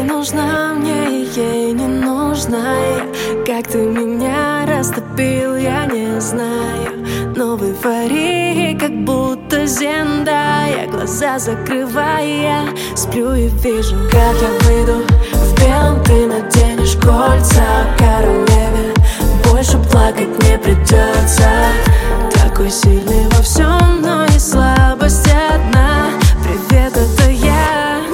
нужна мне, и ей не нужна я. Как ты меня растопил, я не знаю. Но в эйфории, как будто Зендая, глаза закрывая, сплю и вижу, как я выйду в белом, ты наденешь кольца. Королеве больше плакать не придется. Такой сильный во всем